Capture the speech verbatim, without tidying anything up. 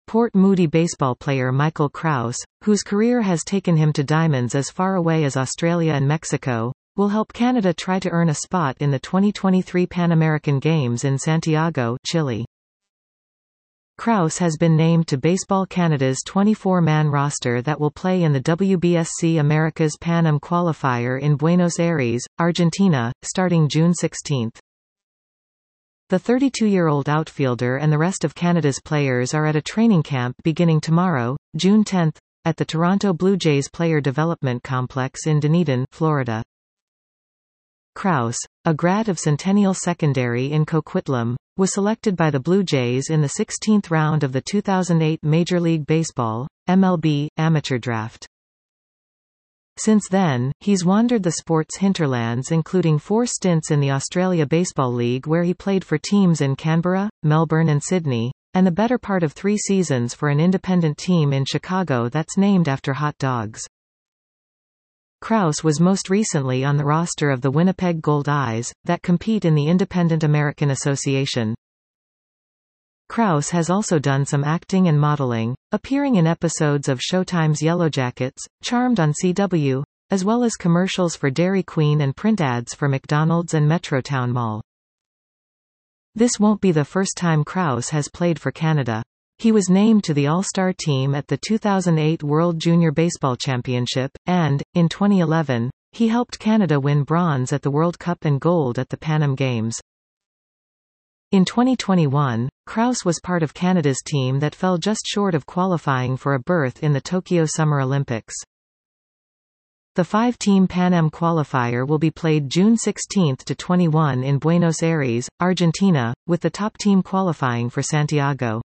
Port Moody baseball player Michael Krause, whose career has taken him to diamonds as far away as Australia and Mexico, will help Canada try to earn a spot in the twenty twenty-three Pan American Games in Santiago, Chile. Krause has been named to Baseball Canada's twenty-four man roster that will play in the W B S C Americas Pan Am qualifier in Buenos Aires, Argentina, starting June sixteenth. The thirty-two-year-old outfielder and the rest of Canada's players are at a training camp beginning tomorrow, June tenth, at the Toronto Blue Jays Player Development Complex in Dunedin, Florida. Krause, a grad of Centennial Secondary in Coquitlam, was selected by the Blue Jays in the sixteenth round of the two thousand eight Major League Baseball, M L B, amateur draft. Since then, he's wandered the sport's hinterlands, including four stints in the Australia Baseball League where he played for teams in Canberra, Melbourne and Sydney, and the better part of three seasons for an independent team in Chicago that's named after hot dogs. Krause was most recently on the roster of the Winnipeg Gold Eyes, that compete in the Independent American Association. Krause has also done some acting and modeling, appearing in episodes of Showtime's Yellowjackets, Charmed on C W, as well as commercials for Dairy Queen and print ads for McDonald's and Metrotown Mall. This won't be the first time Krause has played for Canada. He was named to the All-Star team at the two thousand eight World Junior Baseball Championship, and, in twenty eleven, he helped Canada win bronze at the World Cup and gold at the Pan Am Games. In twenty twenty-one, Krause was part of Canada's team that fell just short of qualifying for a berth in the Tokyo Summer Olympics. The five-team Pan Am qualifier will be played June sixteenth to twenty-first in Buenos Aires, Argentina, with the top team qualifying for Santiago.